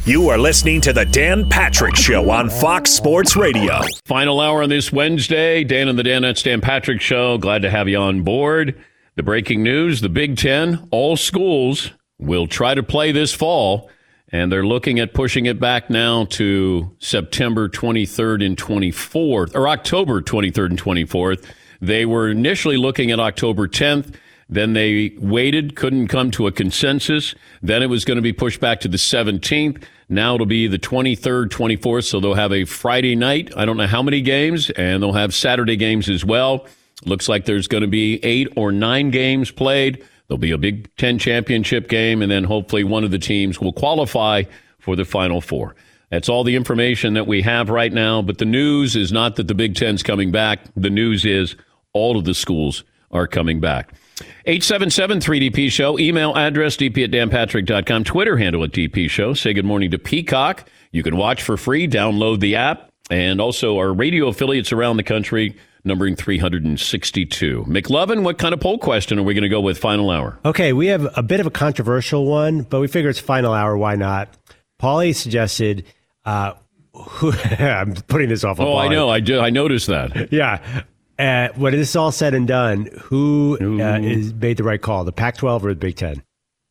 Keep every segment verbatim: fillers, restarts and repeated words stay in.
You are listening to the Dan Patrick Show on Fox Sports Radio. Final hour on this Wednesday. Dan and the Danettes Dan Patrick Show. Glad to have you on board. The breaking news, the Big Ten, all schools will try to play this fall, and they're looking at pushing it back now to September twenty-third and twenty-fourth, or October twenty-third and twenty-fourth. They were initially looking at October tenth. Then they waited, couldn't come to a consensus. Then it was going to be pushed back to the seventeenth. Now it'll be the twenty-third, twenty-fourth, so they'll have a Friday night. I don't know how many games, and they'll have Saturday games as well. Looks like there's going to be eight or nine games played. There'll be a Big Ten championship game, and then hopefully one of the teams will qualify for the Final Four. That's all the information that we have right now, but the news is not that the Big Ten's coming back. The news is all of the schools are coming back. eight seven seven three D P Show. Email address d p at dan patrick dot com. Twitter handle at D P Show. Say good morning to Peacock. You can watch for free. Download the app. And also our radio affiliates around the country, numbering three hundred sixty-two. McLovin, what kind of poll question are we going to go with final hour? Okay, we have a bit of a controversial one, but we figure it's final hour. Why not? Paulie suggested... Uh, who, I'm putting this off on Oh, Paulie. I know. I, do, I noticed that. Yeah. Uh, when this is all said and done, who uh, is made the right call, the Pac twelve or the Big Ten?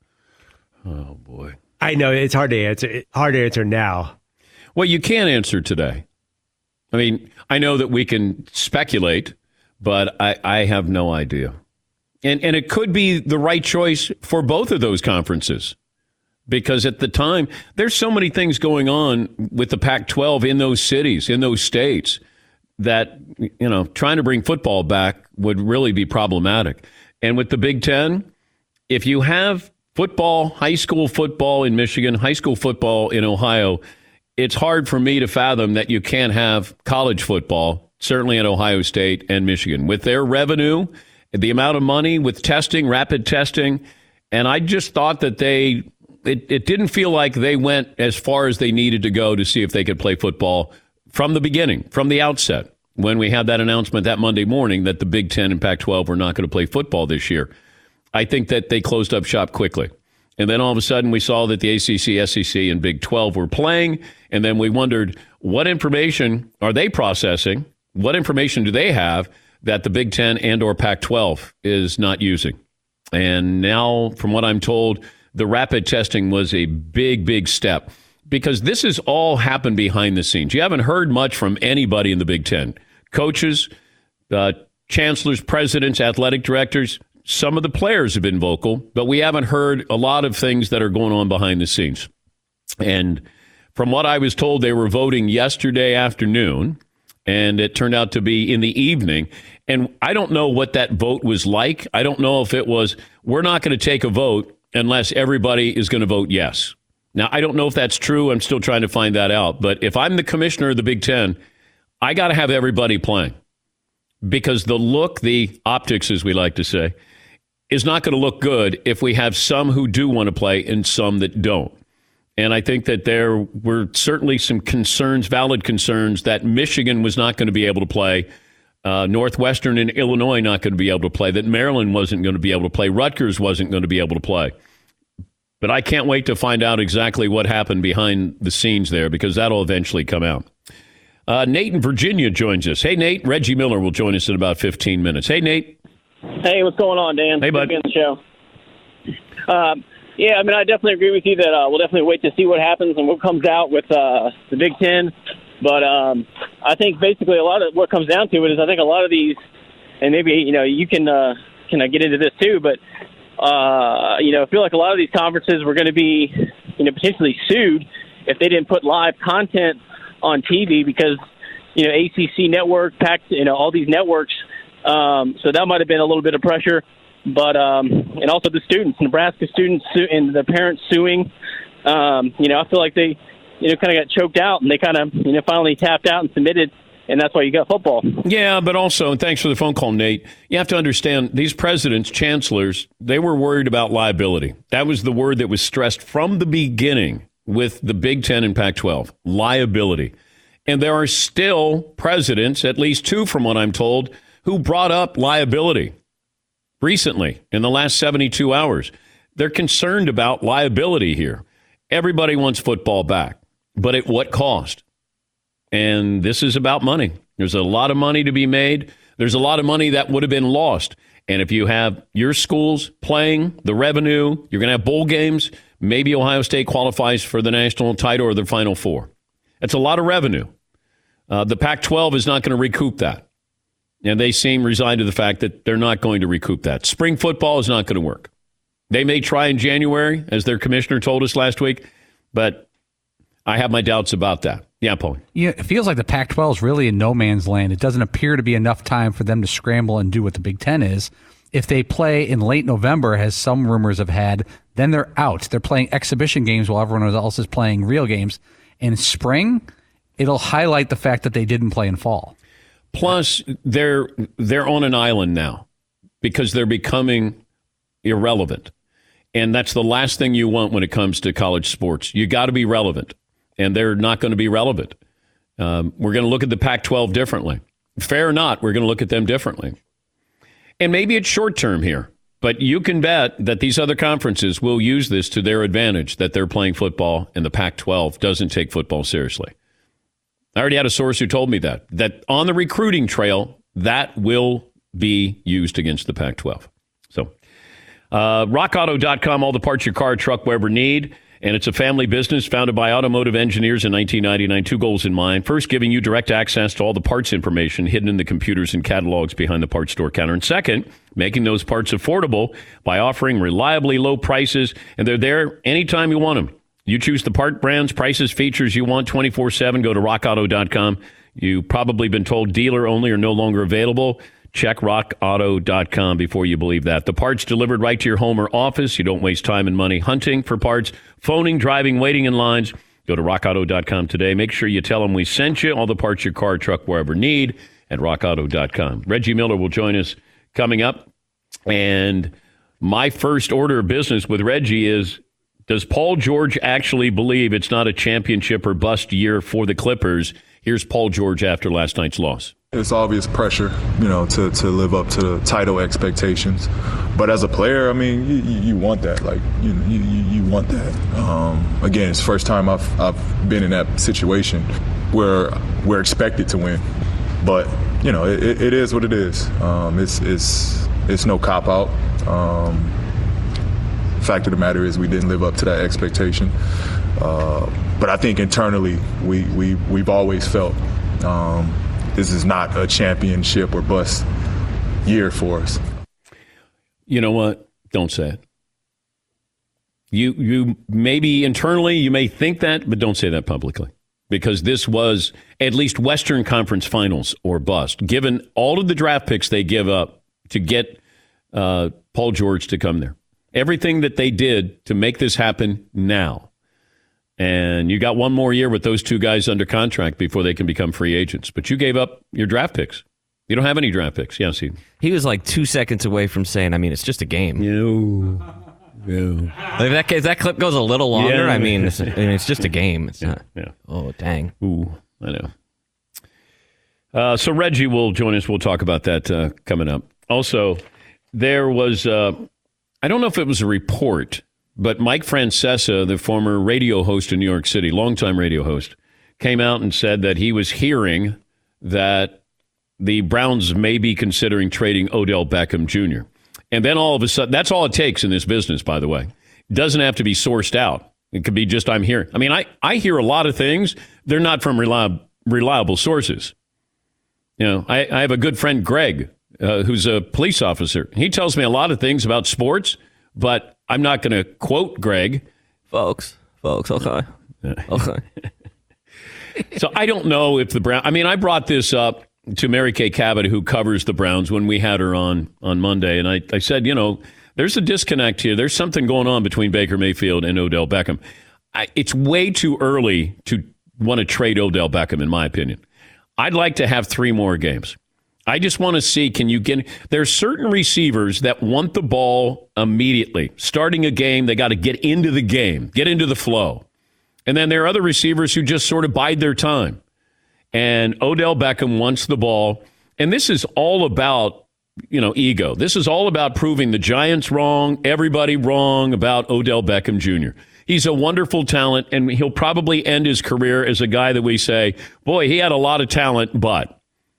Oh, boy. I know it's hard to answer. Hard to answer now. Well, you can't answer today. I mean, I know that we can speculate, but I, I have no idea. And and it could be the right choice for both of those conferences. Because at the time, there's so many things going on with the Pac twelve in those cities, in those states, that, you know, trying to bring football back would really be problematic. And with the Big Ten, if you have football, high school football in Michigan, high school football in Ohio, it's hard for me to fathom that you can't have college football, certainly at Ohio State and Michigan. With their revenue, the amount of money, with testing, rapid testing, and I just thought that they... It, it didn't feel like they went as far as they needed to go to see if they could play football from the beginning, from the outset, when we had that announcement that Monday morning that the Big Ten and Pac twelve were not going to play football this year. I think that they closed up shop quickly. And then all of a sudden we saw that the A C C, S E C, and Big twelve were playing, and then we wondered, what information are they processing? What information do they have that the Big Ten and or Pac twelve is not using? And now, from what I'm told, the rapid testing was a big, big step because this has all happened behind the scenes. You haven't heard much from anybody in the Big Ten. Coaches, uh, chancellors, presidents, athletic directors, some of the players have been vocal, but we haven't heard a lot of things that are going on behind the scenes. And from what I was told, they were voting yesterday afternoon, and it turned out to be in the evening. And I don't know what that vote was like. I don't know if it was, we're not going to take a vote unless everybody is going to vote yes. Now, I don't know if that's true. I'm still trying to find that out. But if I'm the commissioner of the Big Ten, I got to have everybody playing because the look, the optics, as we like to say, is not going to look good if we have some who do want to play and some that don't. And I think that there were certainly some concerns, valid concerns, that Michigan was not going to be able to play, uh, Northwestern and Illinois not going to be able to play, that Maryland wasn't going to be able to play, Rutgers wasn't going to be able to play. But I can't wait to find out exactly what happened behind the scenes there because that'll eventually come out. Uh, Nate in Virginia joins us. Hey, Nate. Reggie Miller will join us in about fifteen minutes. Hey, Nate. Hey, what's going on, Dan? Hey, bud. Good to be on the show. Um, yeah, I mean, I definitely agree with you that uh, we'll definitely wait to see what happens and what comes out with uh, the Big Ten. But um, I think basically a lot of what comes down to it is I think a lot of these, and maybe, you know, you can uh, can I get into this too, but, uh, you know, I feel like a lot of these conferences were going to be, you know, potentially sued if they didn't put live content on T V because, you know, A C C network, Pac, you know, all these networks. Um, so that might have been a little bit of pressure. But, um, and also the students, Nebraska students su- and the parents suing, um, you know, I feel like they, you know, kind of got choked out and they kind of, you know, finally tapped out and submitted. And that's why you got football. Yeah, but also, and thanks for the phone call, Nate, you have to understand these presidents, chancellors, they were worried about liability. That was the word that was stressed from the beginning with the Big Ten and Pac twelve, liability. And there are still presidents, at least two from what I'm told, who brought up liability recently in the last seventy-two hours. They're concerned about liability here. Everybody wants football back, but at what cost? And this is about money. There's a lot of money to be made. There's a lot of money that would have been lost. And if you have your schools playing, the revenue, you're going to have bowl games. Maybe Ohio State qualifies for the national title or the Final Four. That's a lot of revenue. Uh, the Pac twelve is not going to recoup that. And they seem resigned to the fact that they're not going to recoup that. Spring football is not going to work. They may try in January, as their commissioner told us last week, but I have my doubts about that. Yeah, Paul. Yeah, it feels like the Pac twelve is really in no man's land. It doesn't appear to be enough time for them to scramble and do what the Big Ten is. If they play in late November, as some rumors have had, then they're out. They're playing exhibition games while everyone else is playing real games. In spring, it'll highlight the fact that they didn't play in fall. Plus, they're they're on an island now because they're becoming irrelevant. And that's the last thing you want when it comes to college sports. You got to be relevant, and they're not going to be relevant. Um, we're going to look at the Pac twelve differently. Fair or not, we're going to look at them differently. And maybe it's short term here, but you can bet that these other conferences will use this to their advantage, that they're playing football and the Pac twelve doesn't take football seriously. I already had a source who told me that, that on the recruiting trail, that will be used against the Pac twelve. So, uh, rock auto dot com, all the parts your car or truck will ever need. And it's a family business founded by automotive engineers in nineteen ninety-nine. Two goals in mind. First, giving you direct access to all the parts information hidden in the computers and catalogs behind the parts store counter. And second, making those parts affordable by offering reliably low prices. And they're there anytime you want them. You choose the part brands, prices, features you want twenty-four seven. Go to rock auto dot com. You've probably been told dealer only or no longer available. Check rock auto dot com before you believe that. The parts delivered right to your home or office. You don't waste time and money hunting for parts, phoning, driving, waiting in lines. Go to rock auto dot com today. Make sure you tell them we sent you. All the parts your car or truck will ever need at rock auto dot com. Reggie Miller will join us coming up. And my first order of business with Reggie is, does Paul George actually believe it's not a championship or bust year for the Clippers? Here's Paul George after last night's loss. It's obvious pressure, you know, to, to live up to the title expectations. But as a player, I mean, you, you want that. Like, you, you you want that. Um, again, it's the first time I've I've been in that situation where we're expected to win. But, you know, it, it is what it is. Um, it's it's it's no cop out. Um, fact of the matter is we didn't live up to that expectation. Uh, but I think internally we, we, we've always felt um, this is not a championship or bust year for us. You know what? Don't say it. You you maybe internally you may think that, but don't say that publicly. Because this was at least Western Conference Finals or bust, given all of the draft picks they give up to get uh, Paul George to come there. Everything that they did to make this happen now. And you got one more year with those two guys under contract before they can become free agents. But you gave up your draft picks. You don't have any draft picks. Yes, he. He was like two seconds away from saying, I mean, it's just a game. No. No. Like that, if that clip goes a little longer, Yeah. I mean, it's, I mean, it's just a game. It's Yeah, not. yeah. Oh, dang. Ooh, I know. Uh, so Reggie will join us. We'll talk about that uh, coming up. Also, there was, uh, I don't know if it was a report, but Mike Francesa, the former radio host in New York City, longtime radio host, came out and said that he was hearing that the Browns may be considering trading Odell Beckham Junior And then all of a sudden, that's all it takes in this business, by the way. It doesn't have to be sourced out. It could be just I'm hearing. I mean, I, I hear a lot of things. They're not from reliable, reliable sources. You know, I, I have a good friend, Greg, uh, who's a police officer. He tells me a lot of things about sports, but I'm not going to quote Greg. Folks, folks, okay. Okay. So I don't know if the Browns, I mean, I brought this up to Mary Kay Cabot, who covers the Browns, when we had her on on Monday. And I, I said, you know, there's a disconnect here. There's something going on between Baker Mayfield and Odell Beckham. I, it's way too early to want to trade Odell Beckham, in my opinion. I'd like to have three more games. I just want to see, can you get, there's certain receivers that want the ball immediately. Starting a game, they got to get into the game, get into the flow. And then there are other receivers who just sort of bide their time. And Odell Beckham wants the ball. And this is all about, you know, ego. This is all about proving the Giants wrong, everybody wrong about Odell Beckham Junior He's a wonderful talent, and he'll probably end his career as a guy that we say, boy, he had a lot of talent, but.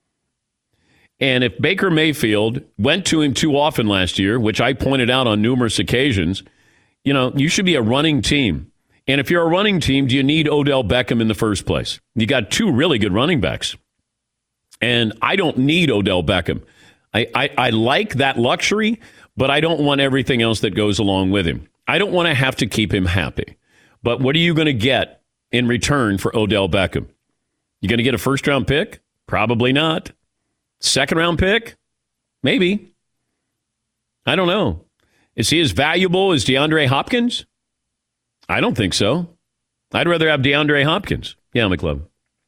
And if Baker Mayfield went to him too often last year, which I pointed out on numerous occasions, you know, you should be a running team. And if you're a running team, do you need Odell Beckham in the first place? You got two really good running backs. And I don't need Odell Beckham. I, I, I like that luxury, but I don't want everything else that goes along with him. I don't want to have to keep him happy. But what are you going to get in return for Odell Beckham? You going to get a first-round pick? Probably not. Second-round pick? Maybe. I don't know. Is he as valuable as DeAndre Hopkins? I don't think so. I'd rather have DeAndre Hopkins. Yeah, McLovin.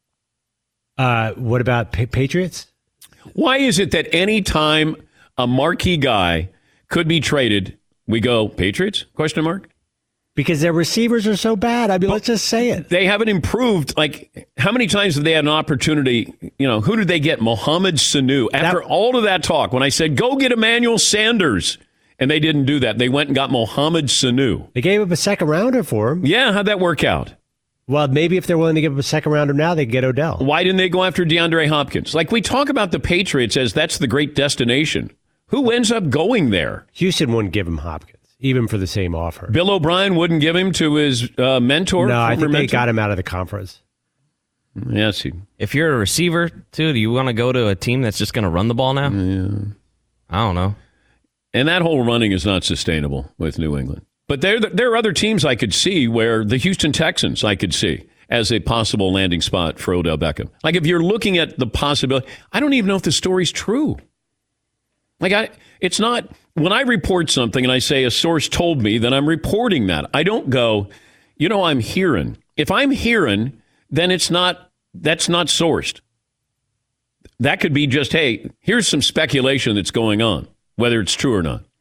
Uh, what about pa- Patriots? Why is it that any time a marquee guy could be traded, we go, Patriots? Question mark? Because their receivers are so bad. I mean, let's just say it. They haven't improved. Like, how many times have they had an opportunity? You know, who did they get? Mohamed Sanu. After that, all of that talk, when I said, go get Emmanuel Sanders, and they didn't do that. They went and got Mohamed Sanu. They gave up a second rounder for him. Yeah, how'd that work out? Well, maybe if they're willing to give up a second rounder now, they can get Odell. Why didn't they go after DeAndre Hopkins? Like, we talk about the Patriots as that's the great destination. Who ends up going there? Houston wouldn't give him Hopkins, even for the same offer. Bill O'Brien wouldn't give him to his uh, mentor? No, I think mentor? they got him out of the conference. Yes. He, if you're a receiver, too, do you want to go to a team that's just going to run the ball now? Yeah. I don't know. And that whole running is not sustainable with New England. But there, there are other teams I could see where the Houston Texans I could see as a possible landing spot for Odell Beckham. Like, if you're looking at the possibility, I don't even know if the story's true. Like, I, it's not, when I report something and I say a source told me, then I'm reporting that. I don't go, you know, I'm hearing. If I'm hearing, then it's not, that's not sourced. That could be just, hey, here's some speculation that's going on, whether it's true or not.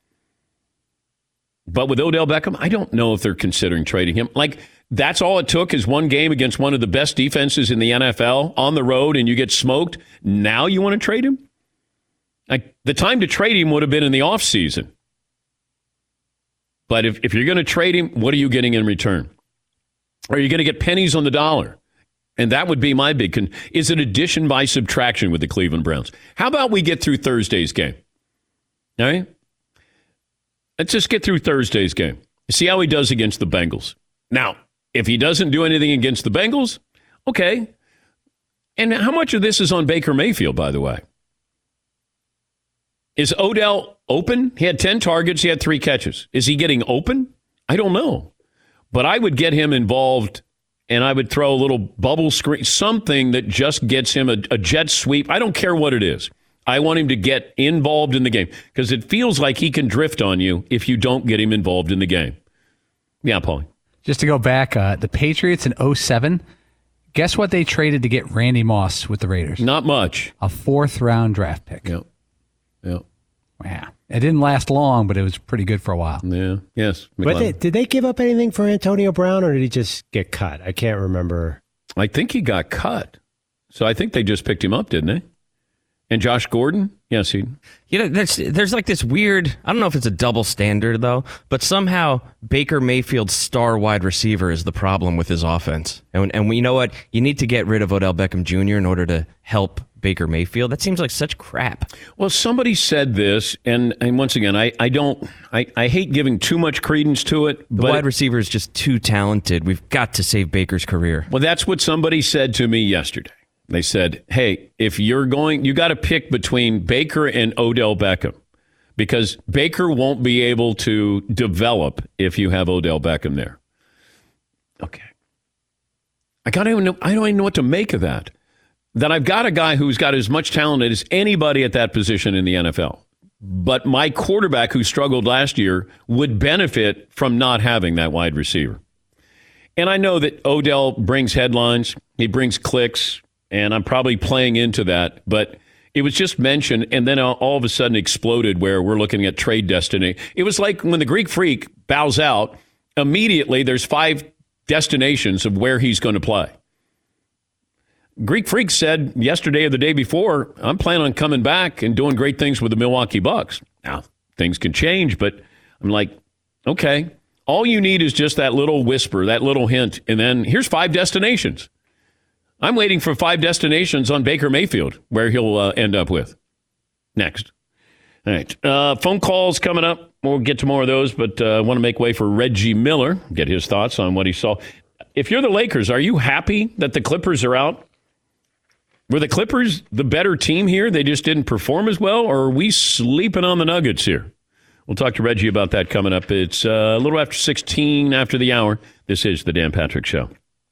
But with Odell Beckham, I don't know if they're considering trading him. Like, that's all it took is one game against one of the best defenses in the N F L on the road, and you get smoked. Now you want to trade him? Like, the time to trade him would have been in the offseason. But if, if you're going to trade him, what are you getting in return? Are you going to get pennies on the dollar? And that would be my big con- is it addition by subtraction with the Cleveland Browns? How about we get through Thursday's game? All right? Let's just get through Thursday's game. See how he does against the Bengals. Now, if he doesn't do anything against the Bengals, okay. And how much of this is on Baker Mayfield, by the way? Is Odell open? He had ten targets. He had three catches. Is he getting open? I don't know. But I would get him involved, and I would throw a little bubble screen, something that just gets him a, a jet sweep. I don't care what it is. I want him to get involved in the game because it feels like he can drift on you if you don't get him involved in the game. Yeah, Paulie. Just to go back, uh, the Patriots in oh seven, guess what they traded to get Randy Moss with the Raiders? Not much. A fourth-round draft pick. Yep. Yep. Yeah. It didn't last long, but it was pretty good for a while. Yeah. Yes. But they, did they give up anything for Antonio Brown, or did he just get cut? I can't remember. I think he got cut. So I think they just picked him up, didn't they? And Josh Gordon? Yes, he. You know, there's, there's like this weird, I don't know if it's a double standard, though, but somehow Baker Mayfield's star wide receiver is the problem with his offense. And, and we, you know what? You need to get rid of Odell Beckham Junior in order to help Baker Mayfield. That seems like such crap. Well, somebody said this, and, and once again, I, I don't, I, I hate giving too much credence to it. The but wide receiver is just too talented. We've got to save Baker's career. Well, that's what somebody said to me yesterday. They said, hey, if you're going, you got to pick between Baker and Odell Beckham because Baker won't be able to develop if you have Odell Beckham there. Okay. I got to know, I don't even know what to make of that. That I've got a guy who's got as much talent as anybody at that position in the N F L. But my quarterback who struggled last year would benefit from not having that wide receiver. And I know that Odell brings headlines. He brings clicks. And I'm probably playing into that, but it was just mentioned, and then all of a sudden exploded where we're looking at trade destiny. It was like when the Greek Freak bows out, immediately there's five destinations of where he's going to play. Greek Freak said yesterday or the day before, I'm planning on coming back and doing great things with the Milwaukee Bucks. Now, things can change, but I'm like, okay. All you need is just that little whisper, that little hint, and then here's five destinations. I'm waiting for five destinations on Baker Mayfield, where he'll uh, end up with. Next. All right. Uh, phone calls coming up. We'll get to more of those, but I uh, want to make way for Reggie Miller, get his thoughts on what he saw. If you're the Lakers, are you happy that the Clippers are out? Were the Clippers the better team here? They just didn't perform as well, or are we sleeping on the Nuggets here? We'll talk to Reggie about that coming up. It's uh, a little after sixteen after the hour. This is the Dan Patrick Show.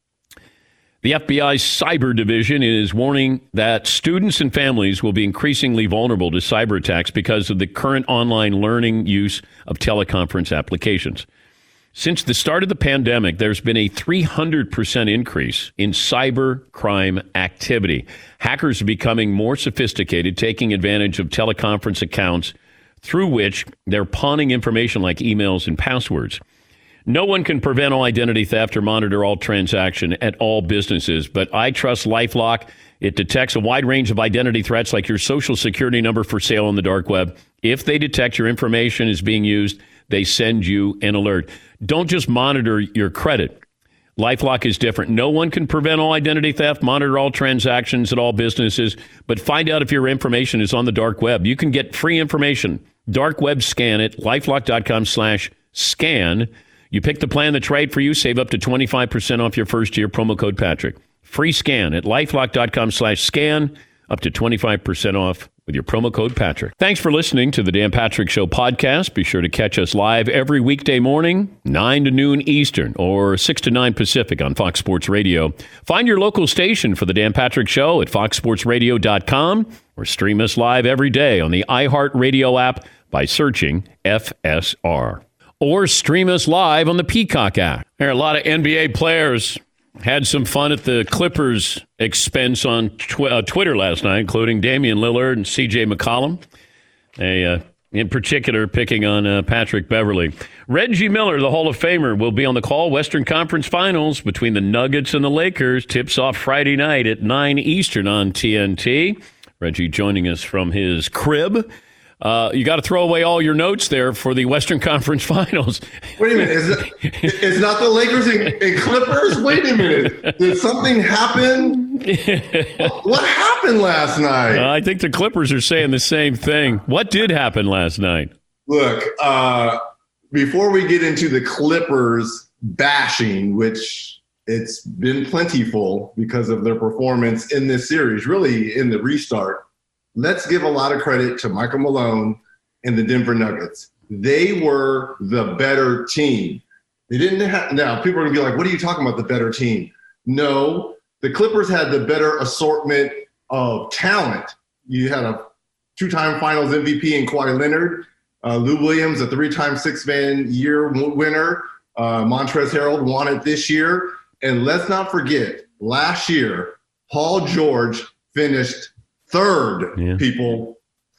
The F B I's cyber division is warning that students and families will be increasingly vulnerable to cyber attacks because of the current online learning use of teleconference applications. Since the start of the pandemic, there's been a three hundred percent increase in cyber crime activity. Hackers are becoming more sophisticated, taking advantage of teleconference accounts through which they're pawning information like emails and passwords. No one can prevent all identity theft or monitor all transaction at all businesses, but I trust LifeLock. It detects a wide range of identity threats like your social security number for sale on the dark web. If they detect your information is being used, they send you an alert. Don't just monitor your credit. LifeLock is different. No one can prevent all identity theft, monitor all transactions at all businesses, but find out if your information is on the dark web. You can get free information. Dark web scan at lifelock.com slash scan. You pick the plan that's right for you. Save up to twenty-five percent off your first year. Promo code Patrick. Free scan at lifelock.com slash scan. Up to twenty-five percent off with your promo code Patrick. Thanks for listening to the Dan Patrick Show podcast. Be sure to catch us live every weekday morning, nine to noon Eastern or six to nine Pacific on Fox Sports Radio. Find your local station for the Dan Patrick Show at fox sports radio dot com or stream us live every day on the iHeartRadio app by searching F S R. Or stream us live on the Peacock app. There are a lot of N B A players had some fun at the Clippers' expense on tw- uh, Twitter last night, including Damian Lillard and C J McCollum. They, uh, in particular, picking on uh, Patrick Beverley. Reggie Miller, the Hall of Famer, will be on the call. Western Conference Finals between the Nuggets and the Lakers. Tips off Friday night at nine Eastern on T N T. Reggie joining us from his crib. Uh, you got to throw away all your notes there for the Western Conference Finals. Wait a minute. Is it, it's not the Lakers and, and Clippers? Wait a minute. Did something happen? What, what happened last night? Uh, I think the Clippers are saying the same thing. What did happen last night? Look, uh, before we get into the Clippers bashing, which it's been plentiful because of their performance in this series, really in the restart, let's give a lot of credit to Michael Malone and the Denver Nuggets. They were the better team. They didn't have, now people are going to be like, what are you talking about, the better team? No, the Clippers had the better assortment of talent. You had a two-time finals M V P in Kawhi Leonard, uh, Lou Williams, a three-time six-man year winner. Uh, Montrezl Harrell won it this year. And let's not forget, last year, Paul George finished Third, yeah. people,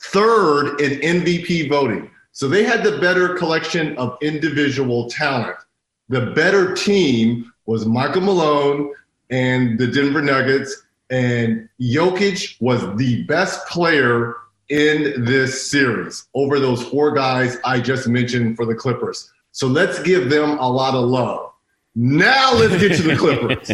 third in M V P voting. So they had the better collection of individual talent. The better team was Michael Malone and the Denver Nuggets, and Jokic was the best player in this series over those four guys I just mentioned for the Clippers. So let's give them a lot of love. Now let's get to the Clippers.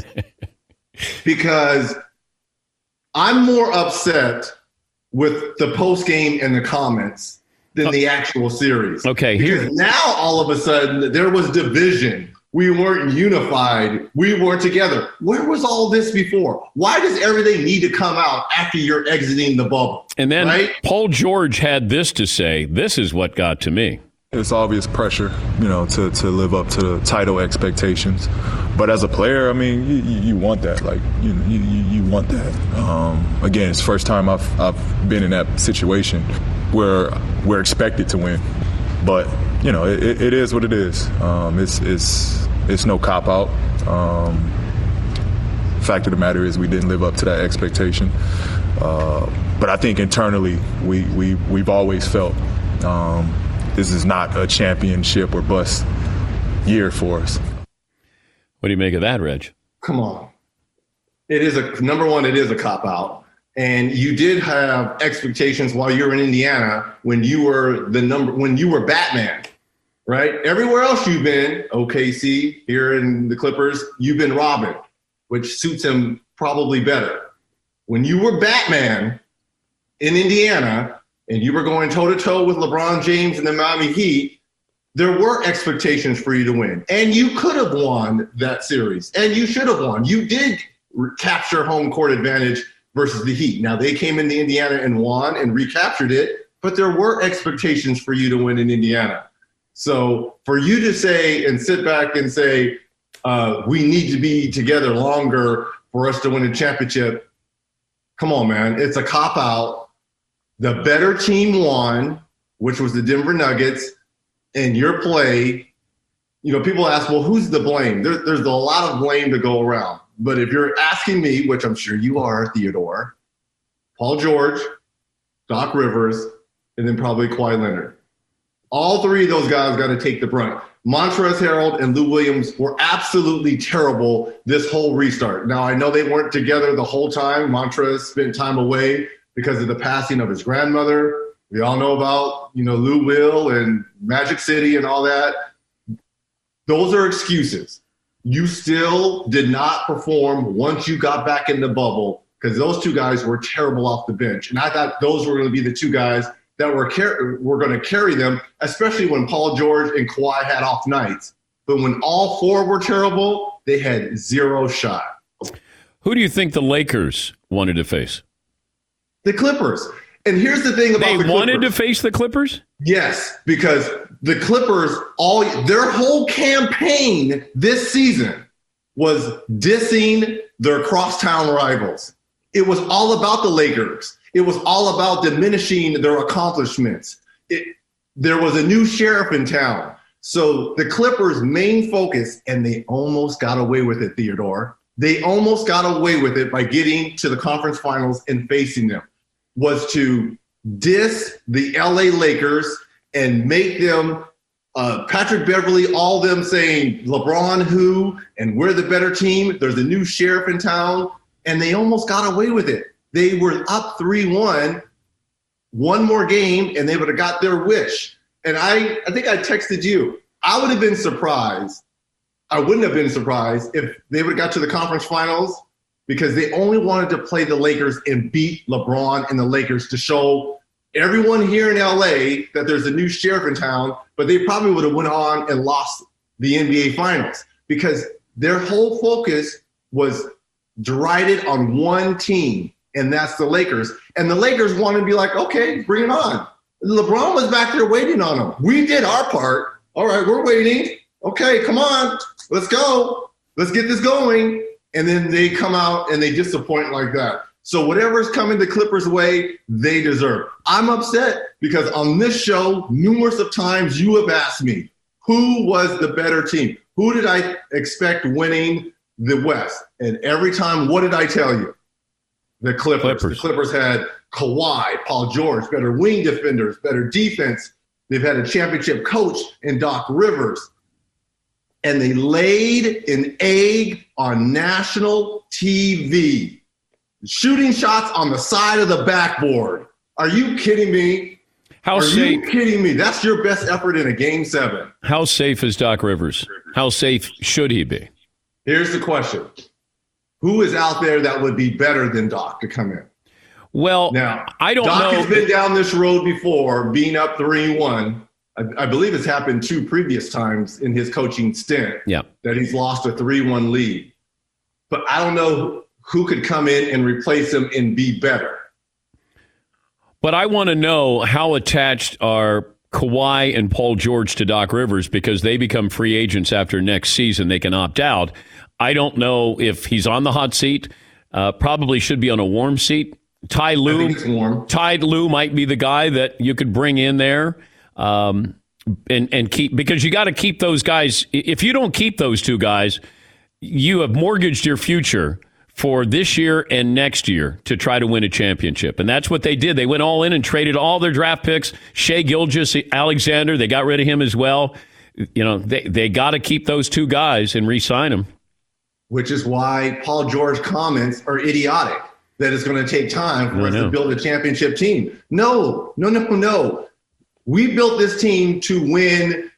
Because I'm more upset with the post game and the comments than the actual series. Okay, because here now all of a sudden there was division. We weren't unified. We weren't together. Where was all this before? Why does everything need to come out after you're exiting the bubble? And then right? Paul George had this to say. This is what got to me. It's obvious pressure, you know, to, to live up to the title expectations. But as a player, I mean, you, you want that. Like, you, you you want that. Um, again, it's the first time I've I've been in that situation where we're expected to win. But, you know, it, it is what it is. Um, it's it's it's no cop out. Um, fact of the matter is we didn't live up to that expectation. Uh, but I think internally we we we've always felt. Um, This is not a championship or bust year for us. What do you make of that, Reg? Come on. It is a number one, it is a cop-out. And you did have expectations while you were in Indiana when you were the number when you were Batman. right? Everywhere else you've been, O K C, here in the Clippers, you've been Robin, which suits him probably better. When you were Batman in Indiana and you were going toe-to-toe with LeBron James and the Miami Heat, there were expectations for you to win. And you could have won that series. And you should have won. You did capture home court advantage versus the Heat. Now, they came into Indiana and won and recaptured it, but there were expectations for you to win in Indiana. So for you to say and sit back and say, uh, we need to be together longer for us to win a championship, come on, man. It's a cop-out. The better team won, which was the Denver Nuggets, and your play, you know, people ask, well, who's the blame? There, there's a lot of blame to go around. But if you're asking me, which I'm sure you are, Theodore, Paul George, Doc Rivers, and then probably Kawhi Leonard. All three of those guys got to take the brunt. Montrezl Harrell and Lou Williams were absolutely terrible this whole restart. Now, I know they weren't together the whole time. Montrezl spent time away because of the passing of his grandmother. We all know about, you know, Lou Will and Magic City and all that. Those are excuses. You still did not perform once you got back in the bubble because those two guys were terrible off the bench. And I thought those were going to be the two guys that were, car- were going to carry them, especially when Paul George and Kawhi had off nights. But when all four were terrible, they had zero shot. Who do you think the Lakers wanted to face? The Clippers. And here's the thing about they the Clippers. wanted to face the Clippers? Yes, because the Clippers, all their whole campaign this season was dissing their crosstown rivals. It was all about the Lakers. It was all about diminishing their accomplishments. It, there was a new sheriff in town. So the Clippers' main focus, and they almost got away with it, Theodore. They almost got away with it by getting to the conference finals and facing them, was to diss the L A Lakers and make them, uh, Patrick Beverly, all them saying LeBron who, and we're the better team. There's a new sheriff in town, and they almost got away with it. They were up three one, one more game, and they would have got their wish. And I, I think I texted you. I would have been surprised. I wouldn't have been surprised if they would have got to the conference finals because they only wanted to play the Lakers and beat LeBron and the Lakers to show everyone here in L A that there's a new sheriff in town, but they probably would have went on and lost the N B A Finals because their whole focus was derided on one team, and that's the Lakers. And the Lakers wanted to be like, okay, bring it on. LeBron was back there waiting on them. We did our part. All right, we're waiting. Okay, come on. Let's go. Let's get this going. And then they come out and they disappoint like that. So whatever's coming the Clippers' way, they deserve. I'm upset because on this show, numerous of times you have asked me, who was the better team? Who did I expect winning the West? And every time, what did I tell you? The Clippers. Clippers. The Clippers had Kawhi, Paul George, better wing defenders, better defense. They've had a championship coach in Doc Rivers. And they laid an egg on national T V, shooting shots on the side of the backboard. Are you kidding me? How Are safe? you kidding me? That's your best effort in a game seven. How safe is Doc Rivers? How safe should he be? Here's the question. Who is out there that would be better than Doc to come in? Well, now, I don't Doc know. Doc has been down this road before, being up three one. I, I believe it's happened two previous times in his coaching stint yeah. that he's lost a three one lead. But I don't know who could come in and replace him and be better. But I want to know how attached are Kawhi and Paul George to Doc Rivers because they become free agents after next season. They can opt out. I don't know if he's on the hot seat. Uh, probably should be on a warm seat. Ty Lue, Ty Lue might be the guy that you could bring in there um, and and keep because you got to keep those guys. If you don't keep those two guys, you have mortgaged your future for this year and next year to try to win a championship. And that's what they did. They went all in and traded all their draft picks. Shai Gilgeous-Alexander, they got rid of him as well. You know, they, they got to keep those two guys and re-sign them. Which is why Paul George comments are idiotic, that it's going to take time for us to build a championship team. No, no, no, no. We built this team to win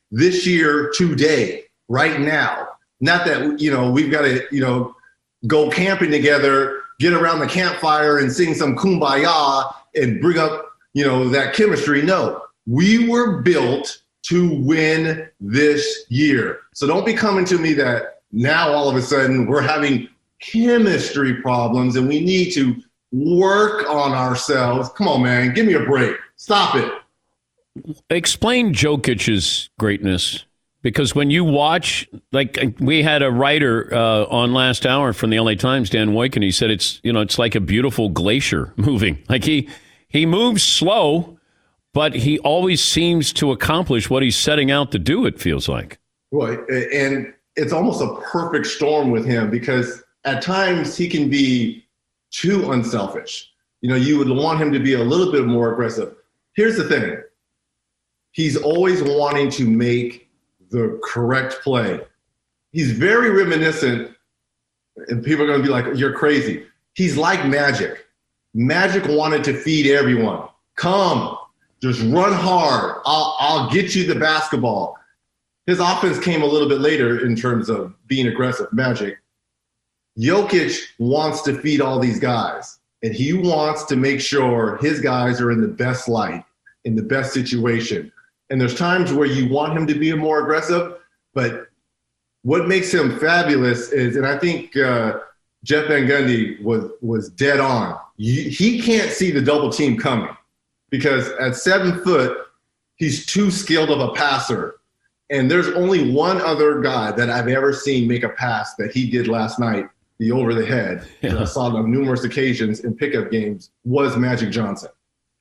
this year today, right now. Not that, you know, we've got to, you know, go camping together, get around the campfire and sing some Kumbaya and bring up, you know, that chemistry. No, we were built to win this year. So don't be coming to me that now all of a sudden we're having chemistry problems and we need to work on ourselves. Come on, man, give me a break. Stop it. Explain Jokic's greatness. Because when you watch, like we had a writer uh, on last hour from the L A Times, Dan Woiken, he said it's, you know, it's like a beautiful glacier moving. Like he he moves slow, but he always seems to accomplish what he's setting out to do, it feels like. Well, and it's almost a perfect storm with him because at times he can be too unselfish. You know, you would want him to be a little bit more aggressive. Here's the thing. He's always wanting to make the correct play. He's very reminiscent, and people are going to be like, you're crazy. He's like Magic. Magic wanted to feed everyone. Come, just run hard. I'll, I'll get you the basketball. His offense came a little bit later in terms of being aggressive. Magic. Jokic wants to feed all these guys, and he wants to make sure his guys are in the best light, in the best situation. And there's times where you want him to be more aggressive, but what makes him fabulous is, and I think uh, Jeff Van Gundy was was dead on. He can't see the double team coming because at seven foot, he's too skilled of a passer. And there's only one other guy that I've ever seen make a pass that he did last night, the over the head. Yeah. I saw it on numerous occasions in pickup games, was Magic Johnson.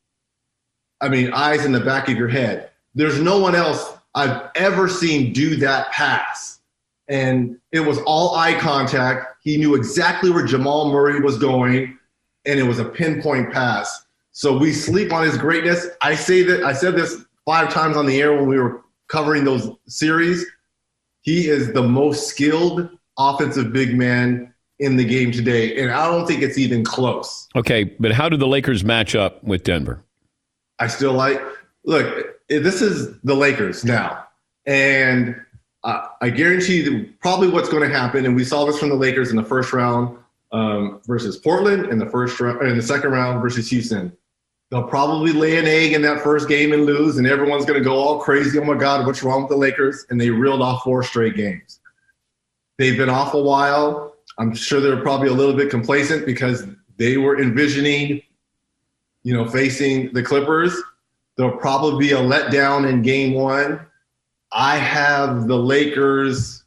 I mean, eyes in the back of your head. There's no one else I've ever seen do that pass. And it was all eye contact. He knew exactly where Jamal Murray was going, and it was a pinpoint pass. So we sleep on his greatness. I say that I said this five times on the air when we were covering those series. He is the most skilled offensive big man in the game today, and I don't think it's even close. Okay, but how do the Lakers match up with Denver? I still like – look – this is the Lakers now, and uh, I guarantee you that probably what's going to happen, and we saw this from the Lakers in the first round um, versus Portland, in the first round, in the second round versus Houston. They'll probably lay an egg in that first game and lose, and everyone's going to go all crazy. Oh my God, what's wrong with the Lakers? And they reeled off four straight games. They've been off a while. I'm sure they're probably a little bit complacent because they were envisioning, you know, facing the Clippers. There'll probably be a letdown in game one. I have the Lakers.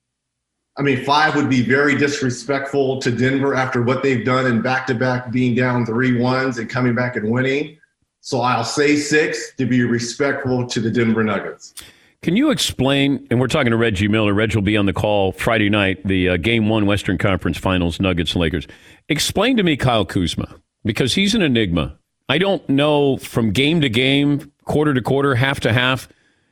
I mean, five would be very disrespectful to Denver after what they've done in back-to-back being down three ones and coming back and winning. So I'll say six to be respectful to the Denver Nuggets. Can you explain, and we're talking to Reggie Miller. Reg will be on the call Friday night, the uh, Game one Western Conference Finals, Nuggets and Lakers. Explain to me Kyle Kuzma, because he's an enigma. I don't know from game to game, quarter to quarter, half to half.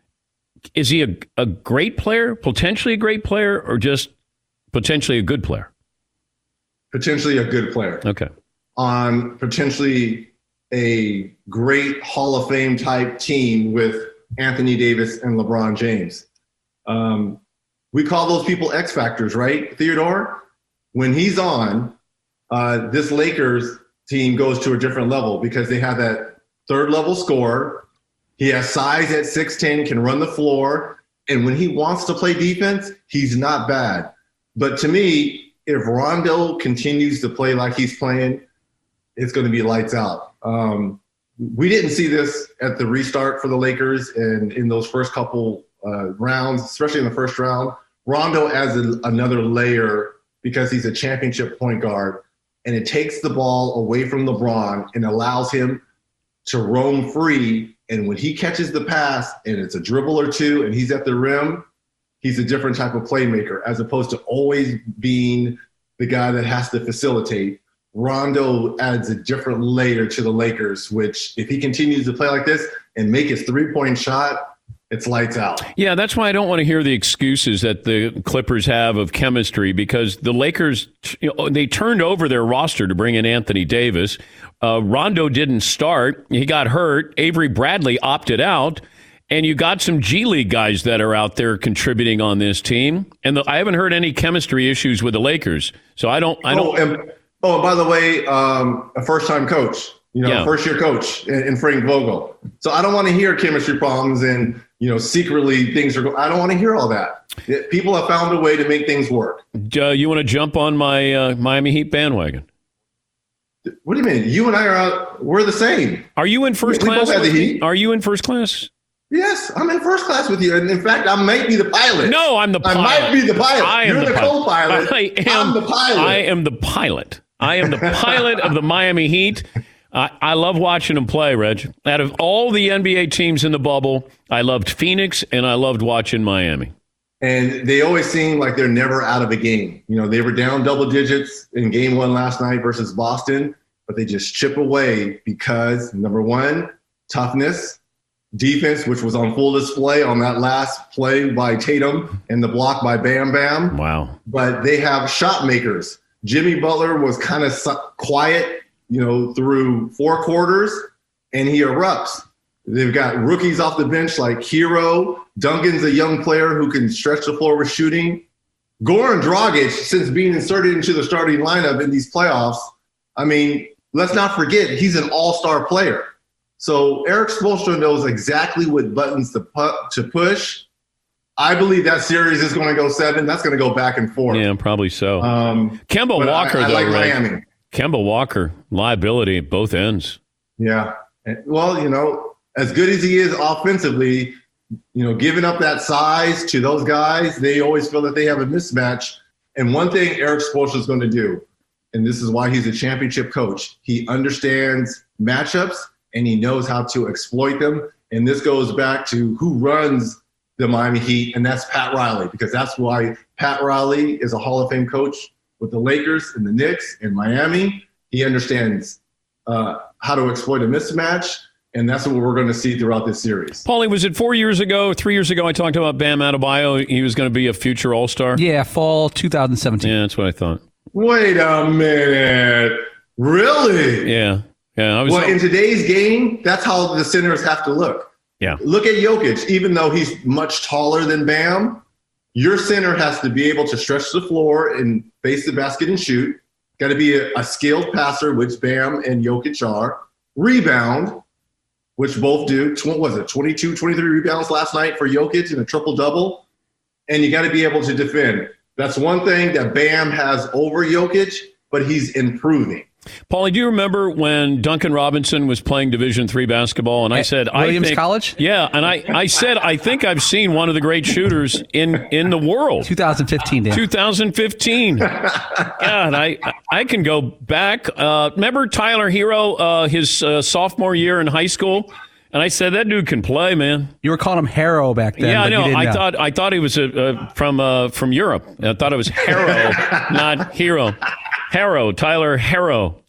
Is he a, a great player, potentially a great player, or just potentially a good player? Potentially a good player. Okay. On potentially a great Hall of Fame type team with Anthony Davis and LeBron James. Um, we call those people X factors, right, Theodore? When he's on, uh, this Lakers team goes to a different level because they have that third level scorer. He has size at six ten, can run the floor. And when he wants to play defense, he's not bad. But to me, if Rondo continues to play like he's playing, it's going to be lights out. Um, we didn't see this at the restart for the Lakers and in those first couple uh, rounds, especially in the first round. Rondo adds a, another layer because he's a championship point guard. And it takes the ball away from LeBron and allows him to roam free. And when he catches the pass and it's a dribble or two and he's at the rim, he's a different type of playmaker as opposed to always being the guy that has to facilitate. Rondo adds a different layer to the Lakers, which if he continues to play like this and make his three-point shot, it's lights out. Yeah, that's why I don't want to hear the excuses that the Clippers have of chemistry, because the Lakers, you know, they turned over their roster to bring in Anthony Davis. Uh, Rondo didn't start. He got hurt. Avery Bradley opted out. And you got some G League guys that are out there contributing on this team. And the, I haven't heard any chemistry issues with the Lakers. So I don't. I don't. Oh, and, oh, and by the way, um, a first-time coach, you know, Yeah. first-year coach in, in Frank Vogel. So I don't want to hear chemistry problems and, you know, secretly things are going. I don't want to hear all that. It, people have found a way to make things work. Uh, you want to jump on my uh, Miami Heat bandwagon? What do you mean? You and I are out. We're the same. Are you in first We- we class? both have with the me? Heat. Are you in first class? Yes, I'm in first class with you. And in fact, I might be the pilot. No, I'm the I pilot. might be the pilot. I am You're the the, pilot. co-pilot. I am I'm the pilot. I am the pilot. I am the pilot of the Miami Heat. I, I love watching them play, Reg. Out of all the N B A teams in the bubble, I loved Phoenix and I loved watching Miami. And they always seem like they're never out of a game. You know, they were down double digits in game one last night versus Boston, but they just chip away because, number one, toughness, defense, which was on full display on that last play by Tatum and the block by Bam Bam. Wow. But they have shot makers. Jimmy Butler was kind of quiet, you know, through four quarters, and he erupts. They've got rookies off the bench like Hero. Duncan's a young player who can stretch the floor with shooting. Goran Dragic, since being inserted into the starting lineup in these playoffs, I mean, let's not forget, he's an all-star player. So Eric Spoelstra knows exactly what buttons to, pu- to push. I believe that series is going to go seven. That's going to go back and forth. Yeah, probably so. Um, Kemba but Walker, I, I though, like right? Miami. Kemba Walker, liability at both ends. Yeah. And- Well, you know, as good as he is offensively, you know, giving up that size to those guys, they always feel that they have a mismatch. And one thing Eric Spoelstra is going to do, and this is why he's a championship coach, he understands matchups and he knows how to exploit them. And this goes back to who runs the Miami Heat, and that's Pat Riley, because that's why Pat Riley is a Hall of Fame coach with the Lakers and the Knicks and Miami. He understands uh, how to exploit a mismatch, and that's what we're going to see throughout this series. Paulie, was it four years ago, three years ago, I talked about Bam Adebayo. He was going to be a future All-Star? Yeah, fall two thousand seventeen. Yeah, that's what I thought. Wait a minute. Really? Yeah. Yeah. I was. Well, in today's game, that's how the centers have to look. Yeah. Look at Jokic. Even though he's much taller than Bam, your center has to be able to stretch the floor and face the basket and shoot. Got to be a, a skilled passer, which Bam and Jokic are. Rebound, which both do. What was it, twenty-two, twenty-three rebounds last night for Jokic in a triple-double? And you got to be able to defend. That's one thing that Bam has over Jokic, but he's improving. Paulie, do you remember when Duncan Robinson was playing Division three basketball? And I At said, Williams I think, College? Yeah, and I, I said, I think I've seen one of the great shooters in, in the world. twenty fifteen, Dan. twenty fifteen. God, I I can go back. Uh, remember Tyler Hero, uh, his uh, sophomore year in high school? And I said, that dude can play, man. You were calling him Harrow back then. Yeah, I but you know. didn't I know. thought I thought he was a, uh, from uh, from Europe. I thought it was Harrow, not Hero. Harrow, Tyler Harrow.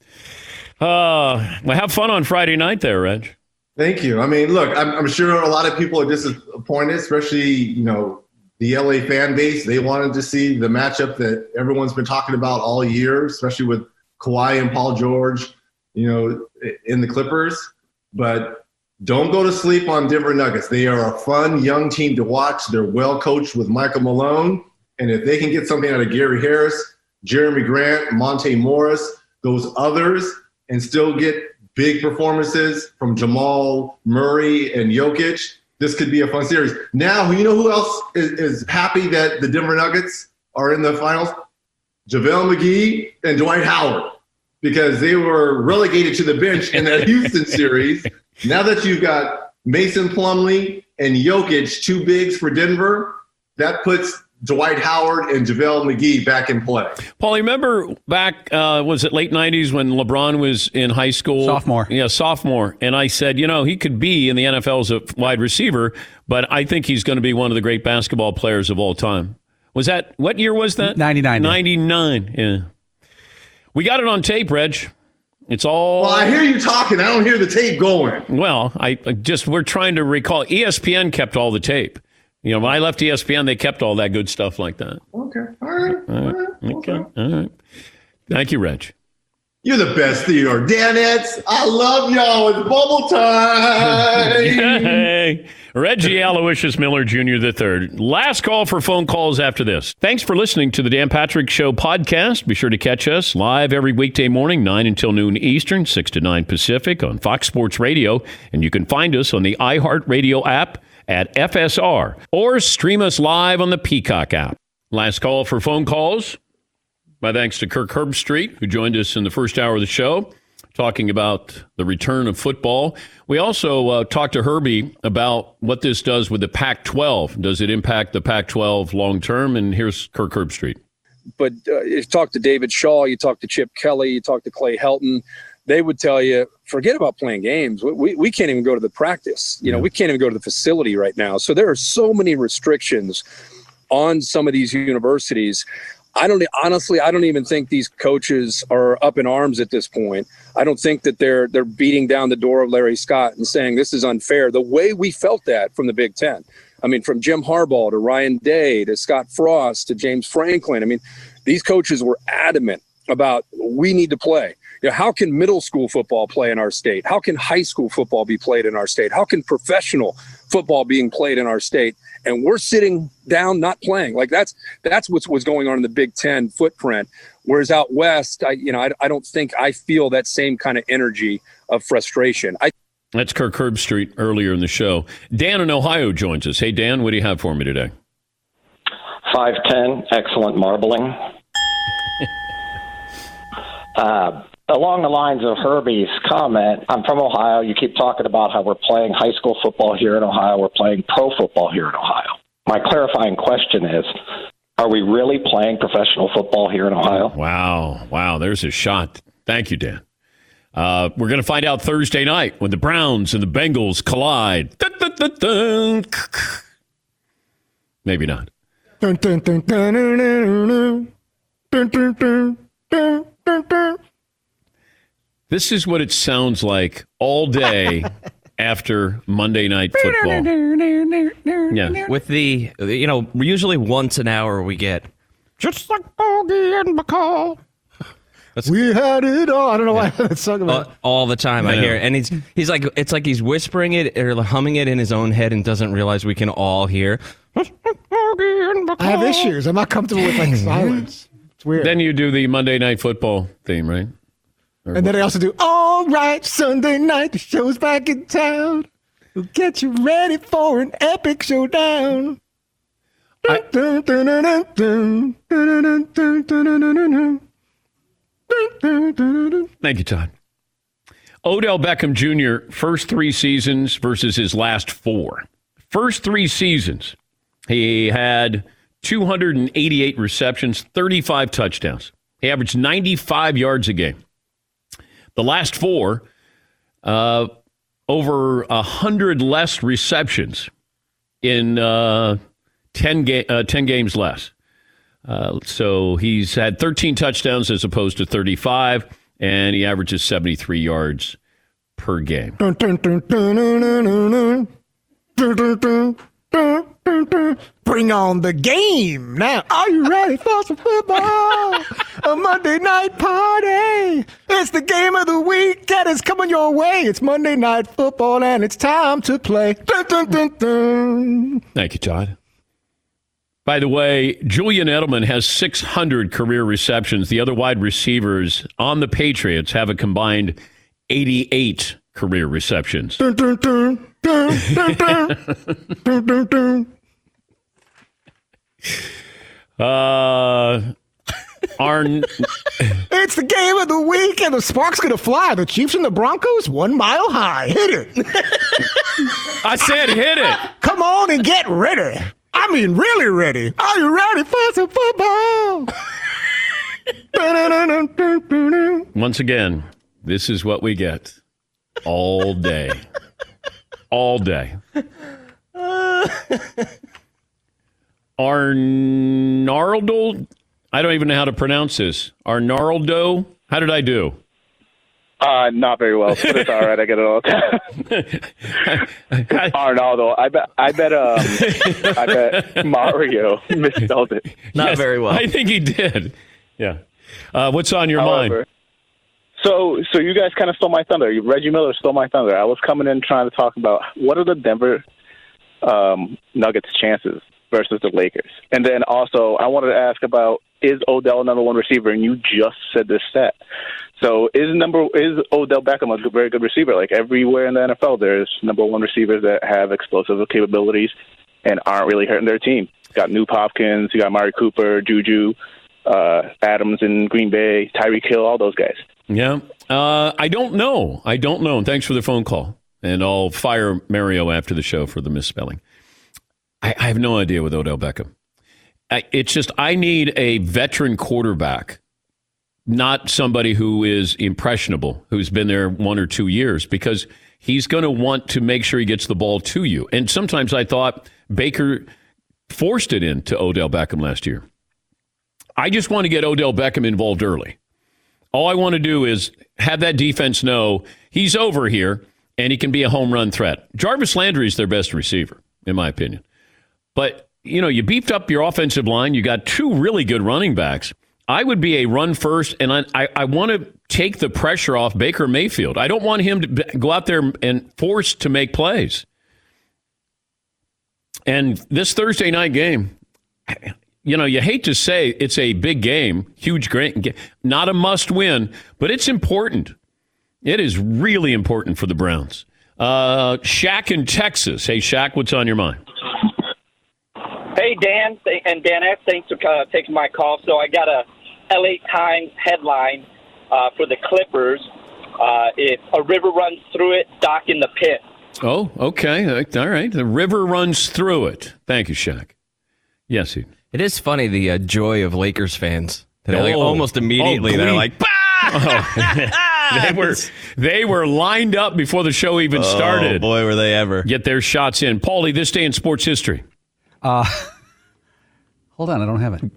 Uh, well, have fun on Friday night there, Reg. Thank you. I mean, look, I'm, I'm sure a lot of people are disappointed, especially, you know, the L A fan base. They wanted to see the matchup that everyone's been talking about all year, especially with Kawhi and Paul George, you know, in the Clippers. But don't go to sleep on Denver Nuggets. They are a fun, young team to watch. They're well coached with Michael Malone. And if they can get something out of Gary Harris, Jeremy Grant, Monte Morris, those others, and still get big performances from Jamal Murray and Jokic, this could be a fun series. Now, you know who else is, is happy that the Denver Nuggets are in the finals? JaVale McGee and Dwight Howard, because they were relegated to the bench in that Houston series. Now that you've got Mason Plumlee and Jokic, two bigs for Denver, that puts Dwight Howard and JaVale McGee back in play. Paul, you remember back, uh, was it late nineties when LeBron was in high school? Sophomore. Yeah, sophomore. And I said, you know, he could be in the N F L as a wide receiver, but I think he's going to be one of the great basketball players of all time. Was that, what year was that? ninety-nine. ninety-nine, yeah. We got it on tape, Reg. It's all. Well, I hear you talking. I don't hear the tape going. Well, I I just, we're trying to recall. E S P N kept all the tape. You know, when I left E S P N, they kept all that good stuff like that. Okay. All right. All right. Okay. Okay. All right. Thank you, Reg. You're the best, Theodore. Danettes, I love y'all. It's bubble time. Hey, Reggie Aloysius Miller Junior the third. Last call for phone calls after this. Thanks for listening to the Dan Patrick Show podcast. Be sure to catch us live every weekday morning, nine until noon Eastern, six to nine Pacific on Fox Sports Radio. And you can find us on the iHeartRadio app at F S R or stream us live on the Peacock app. Last call for phone calls. My thanks to Kirk Herbstreit, who joined us in the first hour of the show, talking about the return of football. We also uh, talked to Herbie about what this does with the Pac twelve. Does it impact the Pac twelve long term? And here's Kirk Herbstreit. But uh, you talk to David Shaw, you talk to Chip Kelly, you talk to Clay Helton, they would tell you, forget about playing games. We, we, we can't even go to the practice. You know, we can't even go to the facility right now. So there are so many restrictions on some of these universities. I don't honestly, I don't even think these coaches are up in arms at this point. I don't think that they're they're beating down the door of Larry Scott and saying this is unfair. The way we felt that from the Big Ten. I mean, from Jim Harbaugh to Ryan Day to Scott Frost to James Franklin. I mean, these coaches were adamant about we need to play. You know, how can middle school football play in our state? How can high school football be played in our state? How can professional football being played in our state? And we're sitting down, not playing. Like that's that's what's what's going on in the Big Ten footprint. Whereas out west, I you know I, I don't think I feel that same kind of energy of frustration. I That's Kirk Herbstreit earlier in the show. Dan in Ohio joins us. Hey Dan, what do you have for me today? five ten, excellent marbling. uh, along the lines of Herbie's comment, I'm from Ohio. You keep talking about how we're playing high school football here in Ohio. We're playing pro football here in Ohio. My clarifying question is, are we really playing professional football here in Ohio? Wow. Wow. There's a shot. Thank you, Dan. Uh, we're going to find out Thursday night when the Browns and the Bengals collide. Dun, dun, dun, dun. Maybe not. Dun, dun, dun, dun, dun, dun, dun, dun, dun, dun, dun, dun. This is what it sounds like all day after Monday Night Football. Yeah. With the, you know, usually once an hour we get, just like Bogey and McCall. We had it all. I don't know why that's talking about. Uh, all the time I, I hear it. And he's he's like, it's like he's whispering it or humming it in his own head and doesn't realize we can all hear. I have issues. I'm not comfortable with like silence. It's weird. Then you do the Monday Night Football theme, right? Or and what? then I also do, all right, Sunday night, the show's back in town. We'll get you ready for an epic showdown. I, dun, dun, dun, dun, dun, dun, dun, dun, dun, dun. Thank you, Todd. Odell Beckham Junior, first three seasons versus his last four. First three seasons, he had two hundred eighty-eight receptions, thirty-five touchdowns. He averaged ninety-five yards a game. The last four, uh, over one hundred less receptions in uh, ten, ga- uh, ten games less. Uh, so he's had thirteen touchdowns as opposed to thirty-five, and he averages seventy-three yards per game. Dun, dun, dun, dun, dun, dun, dun. Dun, dun, dun, dun, dun, dun. Bring on the game now. Are you ready for some football? A Monday night party. It's the game of the week and it's coming your way. It's Monday Night Football and it's time to play. Dun, dun, dun, dun. Thank you, Todd. By the way, Julian Edelman has six hundred career receptions. The other wide receivers on the Patriots have a combined eighty-eight career receptions. Dun, dun, dun, dun, dun, dun. Dun, dun, dun. Uh, our It's the game of the week and the spark's going to fly. The Chiefs and the Broncos, one mile high. Hit it. I said hit it. Come on and get ready. I mean, really ready. Are you ready for some football? Once again, this is what we get all day. All day. Arnaldo, I don't even know how to pronounce this. Arnaldo, how did I do? Uh, not very well, but it's all right. I get it all the time. Arnaldo, I bet, I bet, um, I bet Mario misspelled it. Not Yes, very well. I think he did. Yeah. Uh, what's on your However, mind? So, so you guys kind of stole my thunder. Reggie Miller stole my thunder. I was coming in trying to talk about what are the Denver um, Nuggets' chances versus the Lakers, and then also I wanted to ask about is Odell number one receiver, and you just said this stat. So, is number is Odell Beckham a very good receiver? Like everywhere in the N F L, there's number one receivers that have explosive capabilities and aren't really hurting their team. You got Nuke Hopkins, you got Amari Cooper, Juju, uh, Adams in Green Bay, Tyreek Hill, all those guys. Yeah. Uh, I don't know. I don't know. And thanks for the phone call. And I'll fire Mario after the show for the misspelling. I, I have no idea with Odell Beckham. I, it's just I need a veteran quarterback, not somebody who is impressionable, who's been there one or two years, because he's going to want to make sure he gets the ball to you. And sometimes I thought Baker forced it into Odell Beckham last year. I just want to get Odell Beckham involved early. All I want to do is have that defense know he's over here and he can be a home run threat. Jarvis Landry is their best receiver, in my opinion. But, you know, you beefed up your offensive line. You got two really good running backs. I would be a run first, and I, I, I want to take the pressure off Baker Mayfield. I don't want him to go out there and force to make plays. And this Thursday night game, you know, you hate to say it's a big game, huge game, not a must win, but it's important. It is really important for the Browns. Uh, Shaq in Texas. Hey, Shaq, what's on your mind? Hey, Dan, and Dan F., thanks for uh, taking my call. So I got a L A Times headline uh, for the Clippers. Uh, if a river runs through it, dock in the pit. Oh, okay. All right. The river runs through it. Thank you, Shaq. Yes, he. It is funny, the uh, joy of Lakers fans. Today. Oh. Like almost immediately, Oh, they're glee. like, bah! Oh. they were they were lined up before the show even Oh, started. boy, were they ever. Get their shots in. Paulie, this day in sports history. Uh, hold on, I don't have it.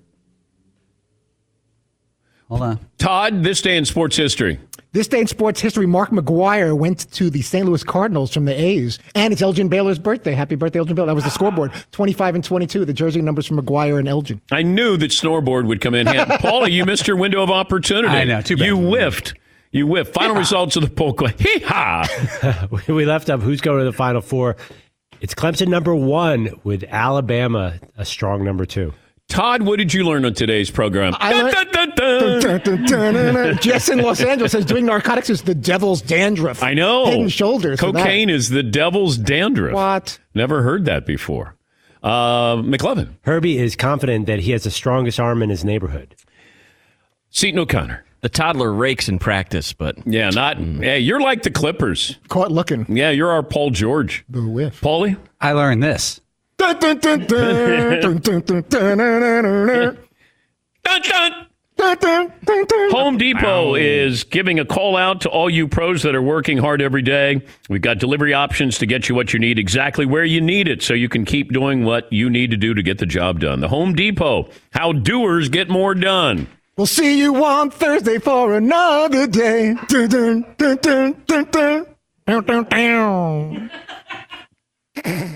Hold on. Todd, this day in sports history. This day in sports history, Mark McGuire went to the Saint Louis Cardinals from the A's. And it's Elgin Baylor's birthday. Happy birthday, Elgin Baylor. That was the scoreboard. twenty-five and twenty-two, the jersey numbers for McGuire and Elgin. I knew that Snoreboard would come in handy. Paulie, you missed your window of opportunity. I know, too bad. You whiffed. You whiffed. Final results of the poll. Hee-haw. We left up who's going to the Final Four. It's Clemson number one with Alabama a strong number two. Todd, what did you learn on today's program? I learned- Dun, dun, dun, dun. Dun, dun, dun, dun, dun. Jess in Los Angeles says doing narcotics is the devil's dandruff. I know. Head and shoulders. for that. Cocaine is the devil's dandruff. What? Never heard that before. Uh, McLevin. Herbie is confident that he has the strongest arm in his neighborhood. Seton O'Connor. The toddler rakes in practice, but Yeah, not. Yeah, you're like the Clippers. Caught looking. Yeah, you're our Paul George. The whiff. Paulie? I learned this. Dun, dun, dun, dun, dun, dun, dun, dun, dun, dun, dun. Dun, dun. Dun, dun, dun, dun. Home Depot is giving a call out to all you pros that are working hard every day. We've got delivery options to get you what you need exactly where you need it so you can keep doing what you need to do to get the job done. The Home Depot, how doers get more done. We'll see you on Thursday for another day. Dun, dun, dun, dun, dun, dun. Dun, dun, dun.